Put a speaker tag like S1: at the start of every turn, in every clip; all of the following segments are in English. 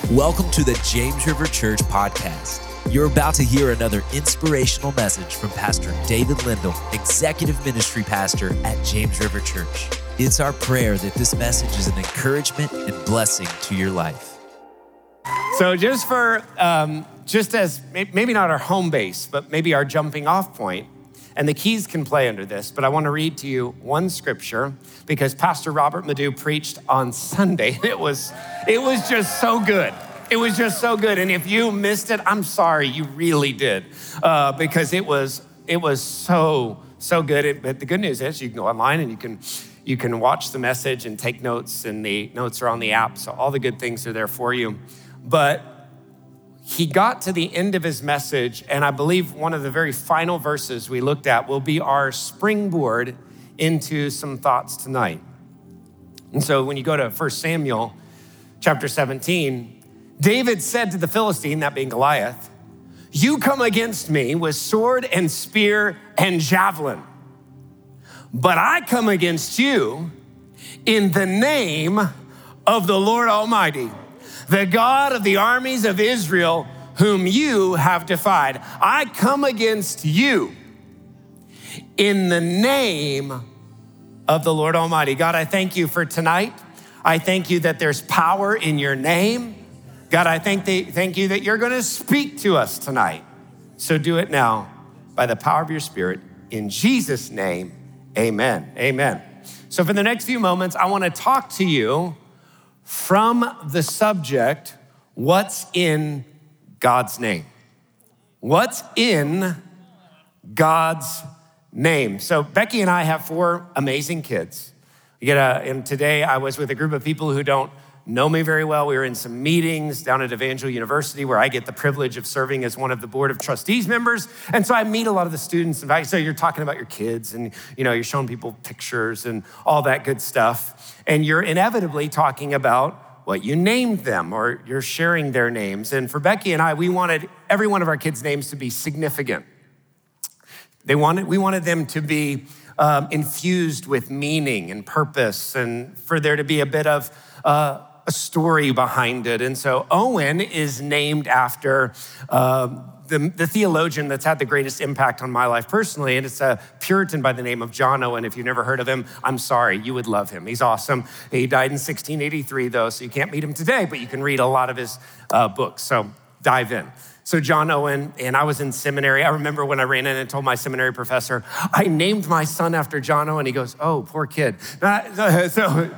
S1: Welcome to the James River Church podcast. You're about to hear another inspirational message from Pastor David Lindell, Executive Ministry Pastor at James River Church. It's our prayer that this message is an encouragement and blessing to your life.
S2: So just for, just as maybe not our home base, but maybe our jumping off point, and the keys can play under this, but I want to read to you one scripture because Pastor Robert Madu preached on Sunday. It was just so good. It was just so good. And if you missed it, I'm sorry, you really did, because it was so good. But the good news is you can go online and you can watch the message and take notes, and the notes are on the app. So all the good things are there for you. But he got to the end of his message, and I believe one of the very final verses we looked at will be our springboard into some thoughts tonight. And so when you go to 1 Samuel chapter 17, David said to the Philistine, that being Goliath, "You come against me with sword and spear and javelin, but I come against you in the name of the Lord Almighty, the God of the armies of Israel, whom you have defied. I come against you in the name of the Lord Almighty." God, I thank you for tonight. I thank you that there's power in your name. God, I thank you that you're gonna speak to us tonight. So do it now by the power of your Spirit. In Jesus' name, amen, amen. So for the next few moments, I wanna talk to you from the subject, what's in God's name? What's in God's name? So Becky and I have 4 amazing kids. And today I was with a group of people who don't know me very well. We were in some meetings down at Evangel University where I get the privilege of serving as one of the board of trustees members. And so I meet a lot of the students. In fact, so you're talking about your kids and you're showing people pictures and all that good stuff. And you're inevitably talking about what you named them, or you're sharing their names. And for Becky and I, we wanted every one of our kids' names to be significant. We wanted them to be infused with meaning and purpose, and for there to be a bit of a story behind it. And so Owen is named after the theologian that's had the greatest impact on my life personally, and it's a Puritan by the name of John Owen. If you've never heard of him, I'm sorry, you would love him. He's awesome. He died in 1683 though, so you can't meet him today, but you can read a lot of his books, so dive in. So John Owen, and I was in seminary. I remember when I ran in and told my seminary professor, I named my son after John Owen. He goes, "Oh, poor kid." So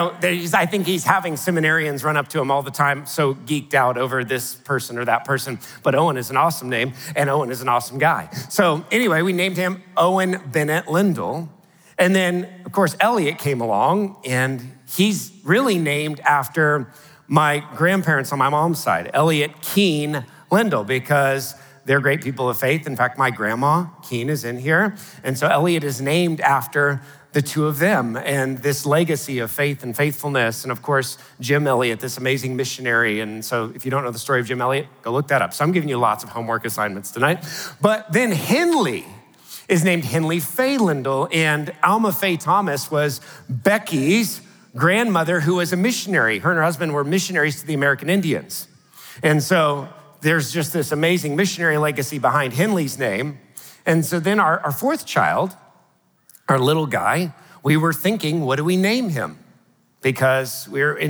S2: I think he's having seminarians run up to him all the time, so geeked out over this person or that person. But Owen is an awesome name, and Owen is an awesome guy. So anyway, we named him Owen Bennett Lindell. And then, of course, Elliot came along, and he's really named after my grandparents on my mom's side, Elliot Keene Lindell, because they're great people of faith. In fact, my grandma, Keene, is in here. And so Elliot is named after the two of them and this legacy of faith and faithfulness. And of course, Jim Elliot, this amazing missionary. And so if you don't know the story of Jim Elliot, go look that up. So I'm giving you lots of homework assignments tonight. But then Henley is named Henley Faye Lindell, and Alma Faye Thomas was Becky's grandmother, who was a missionary. Her and her husband were missionaries to the American Indians. And so there's just this amazing missionary legacy behind Henley's name. And so then our 4th child, our little guy, we were thinking, what do we name him? Because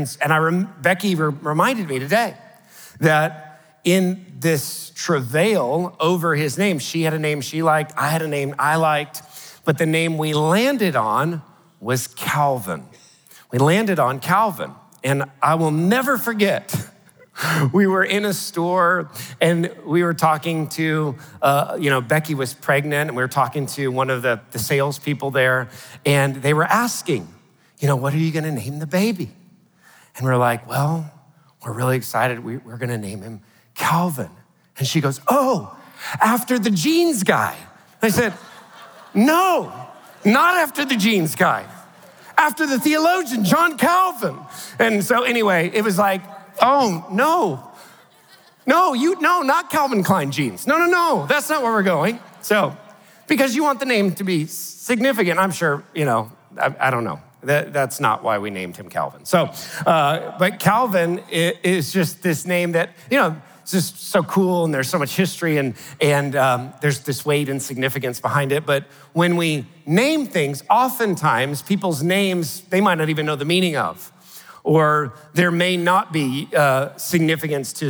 S2: Becky reminded me today that in this travail over his name, she had a name she liked, I had a name I liked, but the name we landed on was Calvin. We landed on Calvin, and I will never forget. We were in a store and we were talking to, Becky was pregnant, and we were talking to one of the salespeople there, and they were asking, what are you gonna name the baby? And we're like, well, we're really excited. We're gonna name him Calvin. And she goes, "Oh, after the jeans guy." I said, "No, not after the jeans guy. After the theologian, John Calvin." And so anyway, it was like, oh, no, not Calvin Klein jeans. No, that's not where we're going. So, because you want the name to be significant, I'm sure, I don't know. That's not why we named him Calvin. So, but Calvin is just this name that, it's just so cool, and there's so much history, and there's this weight and significance behind it. But when we name things, oftentimes people's names, they might not even know the meaning of, or there may not be significance to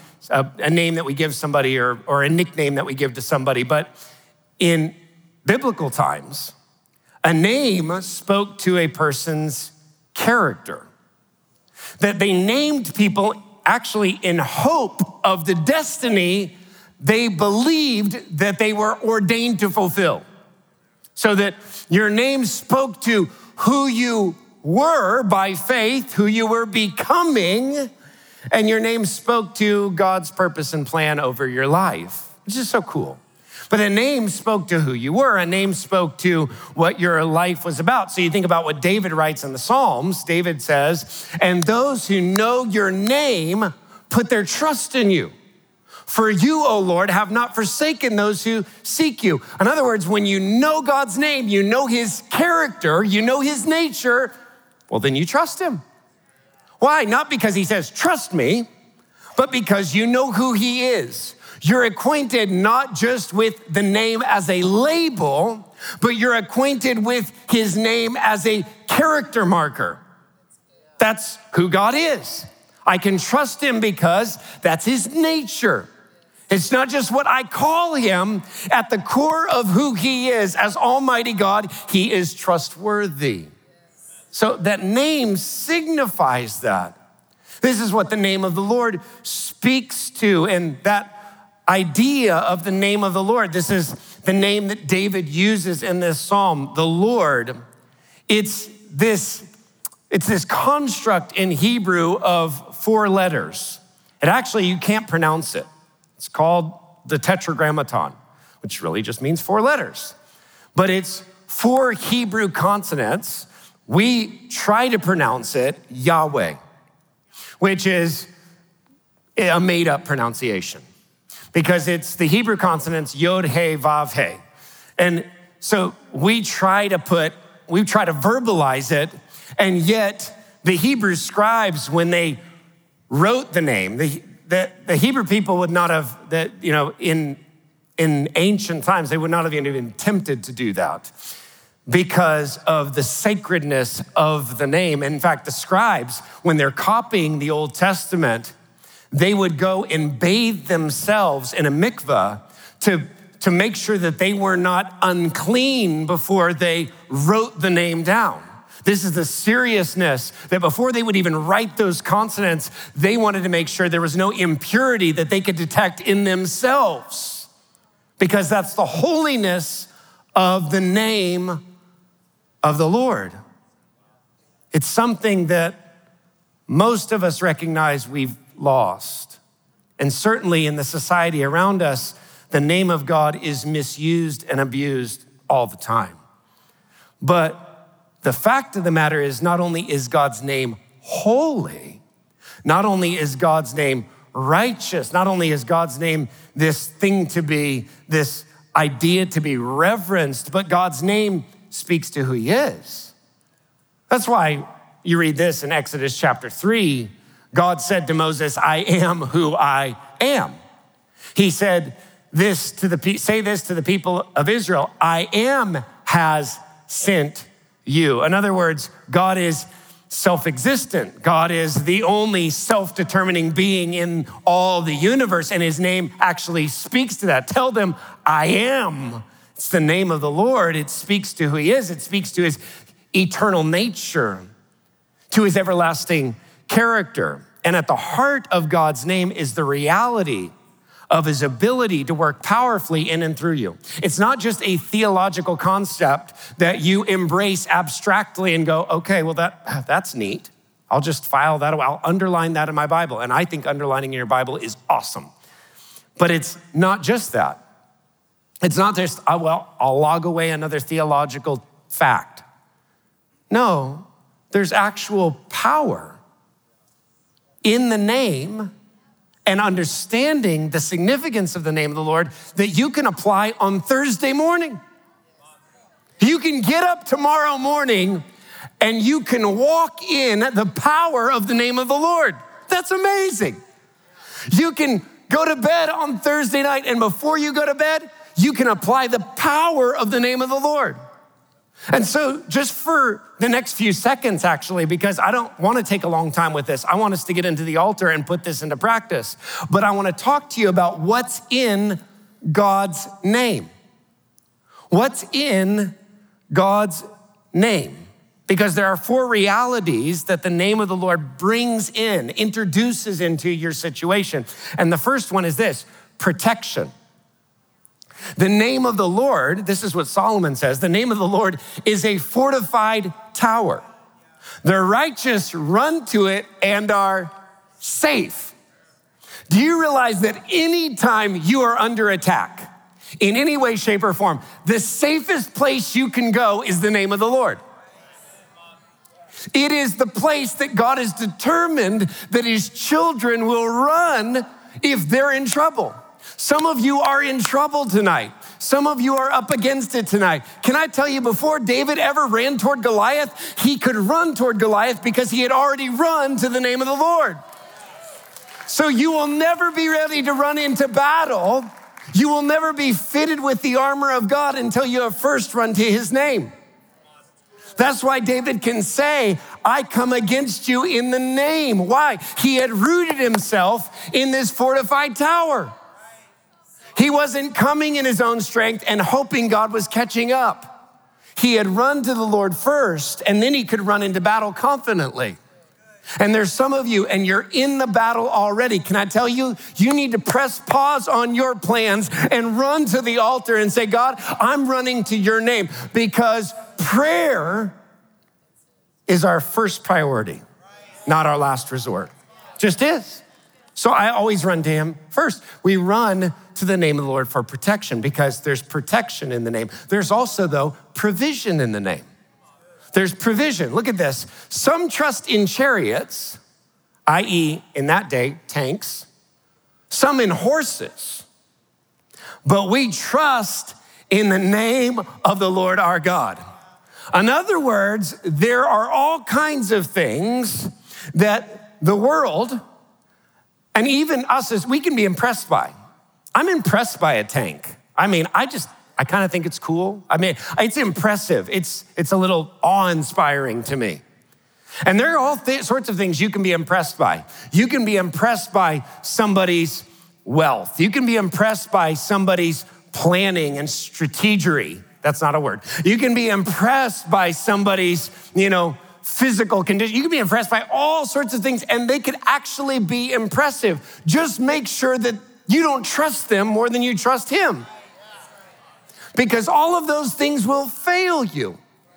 S2: a name that we give somebody or a nickname that we give to somebody. But in biblical times, a name spoke to a person's character. That they named people actually in hope of the destiny they believed that they were ordained to fulfill. So that your name spoke to who you were by faith, who you were becoming, and your name spoke to God's purpose and plan over your life, which is so cool. But a name spoke to who you were. A name spoke to what your life was about. So you think about what David writes in the Psalms. David says, and those who know your name put their trust in you. For you, O Lord, have not forsaken those who seek you. In other words, when you know God's name, you know his character, you know his nature, well, then you trust him. Why? Not because he says, trust me, but because you know who he is. You're acquainted not just with the name as a label, but you're acquainted with his name as a character marker. That's who God is. I can trust him because that's his nature. It's not just what I call him. At the core of who he is as Almighty God, he is trustworthy. So that name signifies that. This is what the name of the Lord speaks to, and that idea of the name of the Lord. This is the name that David uses in this psalm, the Lord. It's this construct in Hebrew of 4 letters. And actually, you can't pronounce it. It's called the Tetragrammaton, which really just means 4 letters. But it's 4 Hebrew consonants. We try to pronounce it Yahweh, which is a made-up pronunciation, because it's the Hebrew consonants Yod, He, Vav, He. And so we try to verbalize it, and yet the Hebrew scribes, when they wrote the name, the Hebrew people would not have, in ancient times, they would not have even tempted to do that because of the sacredness of the name. In fact, the scribes, when they're copying the Old Testament, they would go and bathe themselves in a mikveh to make sure that they were not unclean before they wrote the name down. This is the seriousness that before they would even write those consonants, they wanted to make sure there was no impurity that they could detect in themselves, because that's the holiness of the name of the Lord. It's something that most of us recognize we've lost. And certainly in the society around us, the name of God is misused and abused all the time. But the fact of the matter is, not only is God's name holy, not only is God's name righteous, not only is God's name this thing to be, this idea to be reverenced, but God's name speaks to who he is. That's why you read this in Exodus chapter 3. God said to Moses, I am who I am. He said say this to the people of Israel, I am has sent you. In other words, God is self-existent. God is the only self-determining being in all the universe, and his name actually speaks to that. Tell them, I am. It's the name of the Lord. It speaks to who he is. It speaks to his eternal nature, to his everlasting character. And at the heart of God's name is the reality of his ability to work powerfully in and through you. It's not just a theological concept that you embrace abstractly and go, okay, well, that's neat. I'll just file that, I'll underline that in my Bible. And I think underlining in your Bible is awesome. But it's not just that. It's not just, I'll log away another theological fact. No, there's actual power in the name and understanding the significance of the name of the Lord that you can apply on Thursday morning. You can get up tomorrow morning and you can walk in the power of the name of the Lord. That's amazing. You can go to bed on Thursday night, and before you go to bed, you can apply the power of the name of the Lord. And so just for the next few seconds, actually, because I don't want to take a long time with this. I want us to get into the altar and put this into practice. But I want to talk to you about what's in God's name. What's in God's name? Because there are 4 realities that the name of the Lord brings in, introduces into your situation. And the first one is this: protection. The name of the Lord, this is what Solomon says, the name of the Lord is a fortified tower. The righteous run to it and are safe. Do you realize that anytime you are under attack, in any way, shape, or form, the safest place you can go is the name of the Lord? It is the place that God has determined that his children will run if they're in trouble. Some of you are in trouble tonight. Some of you are up against it tonight. Can I tell you, before David ever ran toward Goliath, he could run toward Goliath because he had already run to the name of the Lord. So you will never be ready to run into battle. You will never be fitted with the armor of God until you have first run to his name. That's why David can say, I come against you in the name. Why? He had rooted himself in this fortified tower. He wasn't coming in his own strength and hoping God was catching up. He had run to the Lord first, and then he could run into battle confidently. And there's some of you, and you're in the battle already. Can I tell you, you need to press pause on your plans and run to the altar and say, God, I'm running to your name, because prayer is our first priority, not our last resort. Just is. So I always run to him first. We run to the name of the Lord for protection, because there's protection in the name. There's also, though, provision in the name. There's provision. Look at this. Some trust in chariots, i.e., in that day, tanks. Some in horses. But we trust in the name of the Lord our God. In other words, there are all kinds of things that the world, and even us, as we can be impressed by. I'm impressed by a tank. I kind of think it's cool. It's impressive. It's a little awe-inspiring to me. And there are all sorts of things you can be impressed by. You can be impressed by somebody's wealth. You can be impressed by somebody's planning and strategery. That's not a word. You can be impressed by somebody's, physical condition. You can be impressed by all sorts of things, and they could actually be impressive. Just make sure that you don't trust them more than you trust him, because all of those things will fail you.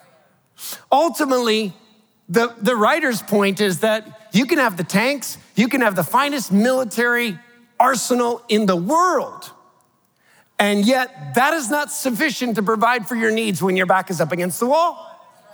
S2: Ultimately, the writer's point is that you can have the tanks, you can have the finest military arsenal in the world, and yet that is not sufficient to provide for your needs when your back is up against the wall.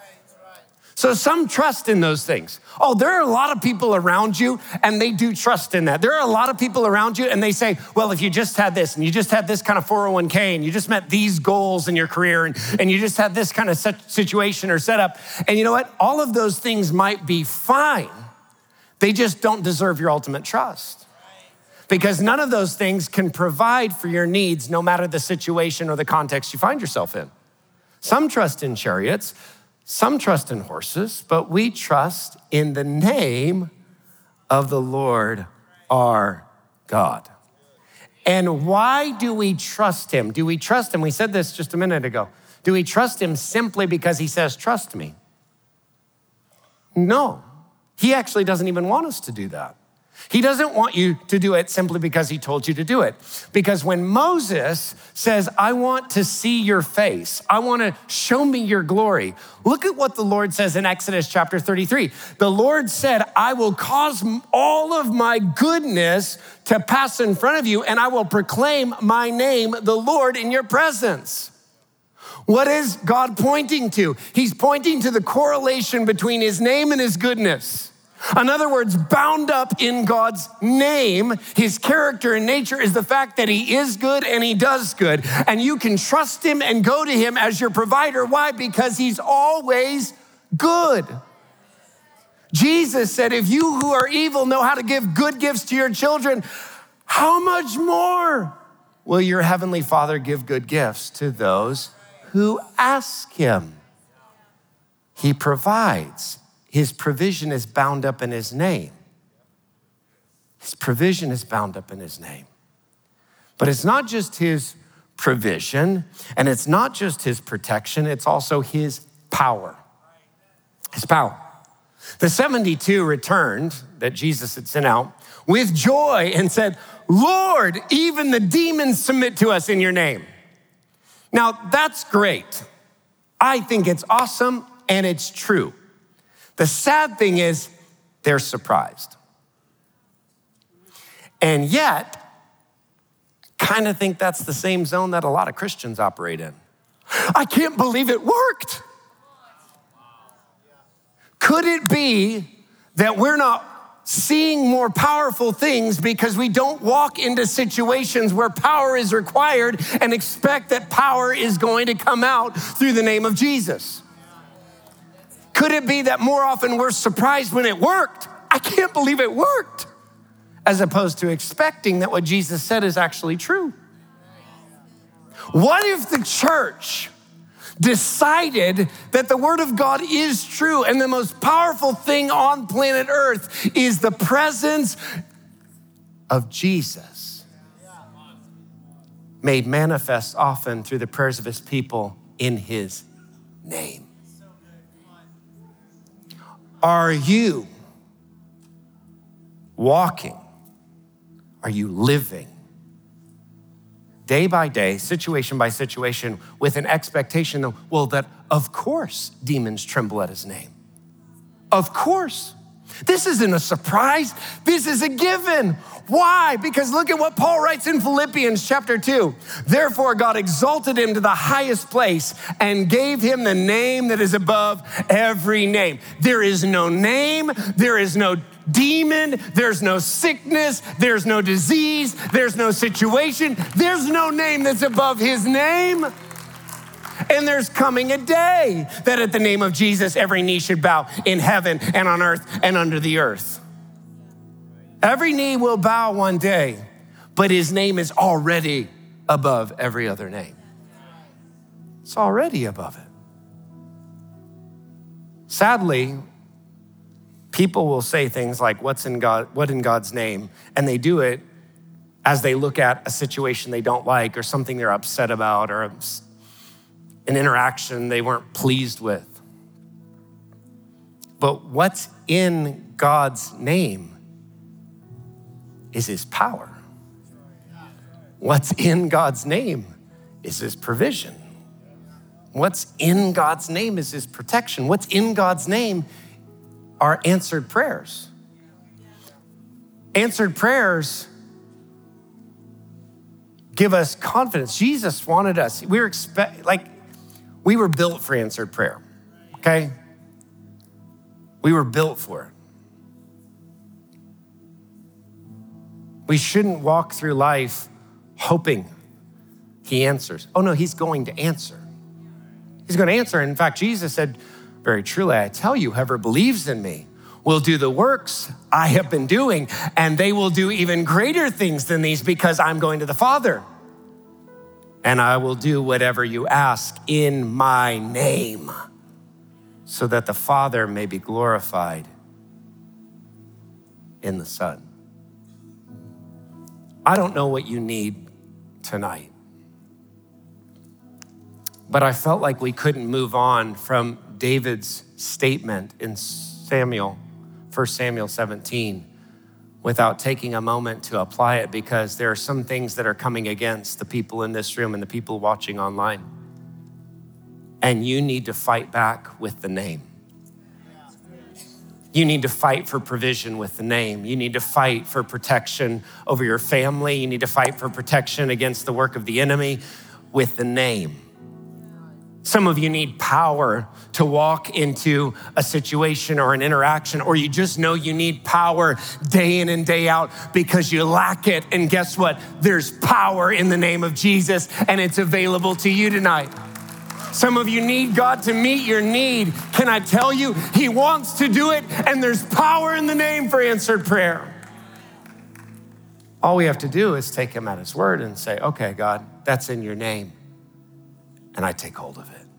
S2: So some trust in those things. Oh, there are a lot of people around you, and they do trust in that. There are a lot of people around you, and they say, well, if you just had this, and you just had this kind of 401k, and you just met these goals in your career, and you just had this kind of situation or setup, and you know what? All of those things might be fine. They just don't deserve your ultimate trust. Because none of those things can provide for your needs, no matter the situation or the context you find yourself in. Some trust in chariots, some trust in horses, but we trust in the name of the Lord our God. And why do we trust him? Do we trust him? We said this just a minute ago. Do we trust him simply because he says, trust me? No, he actually doesn't even want us to do that. He doesn't want you to do it simply because he told you to do it. Because when Moses says, I want to see your face, I want to show me your glory, look at what the Lord says in Exodus chapter 33. The Lord said, I will cause all of my goodness to pass in front of you, and I will proclaim my name, the Lord, in your presence. What is God pointing to? He's pointing to the correlation between his name and his goodness. In other words, bound up in God's name, his character and nature is the fact that he is good and he does good. And you can trust him and go to him as your provider. Why? Because he's always good. Jesus said, if you who are evil know how to give good gifts to your children, how much more will your heavenly Father give good gifts to those who ask him? He provides. His provision is bound up in his name. His provision is bound up in his name. But it's not just his provision, and it's not just his protection, it's also his power. His power. The 72 returned that Jesus had sent out with joy and said, Lord, even the demons submit to us in your name. Now, that's great. I think it's awesome and it's true. The sad thing is they're surprised. And yet, kind of think that's the same zone that a lot of Christians operate in. I can't believe it worked. Could it be that we're not seeing more powerful things because we don't walk into situations where power is required and expect that power is going to come out through the name of Jesus? Could it be that more often we're surprised when it worked? I can't believe it worked. As opposed to expecting that what Jesus said is actually true. What if the church decided that the word of God is true and the most powerful thing on planet Earth is the presence of Jesus, made manifest often through the prayers of his people in his name? Are you walking? Are you living day by day, situation by situation, with an expectation that, well, that of course demons tremble at his name? Of course. This isn't a surprise. This is a given. Why? Because look at what Paul writes in Philippians chapter 2. Therefore, God exalted him to the highest place and gave him the name that is above every name. There is no name. There is no demon. There's no sickness. There's no disease. There's no situation. There's no name that's above his name. And there's coming a day that at the name of Jesus, every knee should bow in heaven and on earth and under the earth. Every knee will bow one day, but his name is already above every other name. It's already above it. Sadly, people will say things like, what in God's name? And they do it as they look at a situation they don't like or something they're upset about or an interaction they weren't pleased with. But what's in God's name is his power. What's in God's name is his provision. What's in God's name is his protection. What's in God's name are answered prayers. Answered prayers give us confidence. Jesus wanted us, we were built for answered prayer, okay? We were built for it. We shouldn't walk through life hoping he answers. Oh no, he's going to answer. He's going to answer. In fact, Jesus said, very truly, I tell you, whoever believes in me will do the works I have been doing, and they will do even greater things than these because I'm going to the Father. And I will do whatever you ask in my name so that the Father may be glorified in the Son. I don't know what you need tonight, but I felt like we couldn't move on from David's statement in 1 Samuel 17, without taking a moment to apply it, because there are some things that are coming against the people in this room and the people watching online. And you need to fight back with the name. You need to fight for provision with the name. You need to fight for protection over your family. You need to fight for protection against the work of the enemy with the name. Some of you need power to walk into a situation or an interaction, or you just know you need power day in and day out because you lack it. And guess what? There's power in the name of Jesus, and it's available to you tonight. Some of you need God to meet your need. Can I tell you, he wants to do it, and there's power in the name for answered prayer. All we have to do is take him at his word and say, okay, God, that's in your name, and I take hold of it.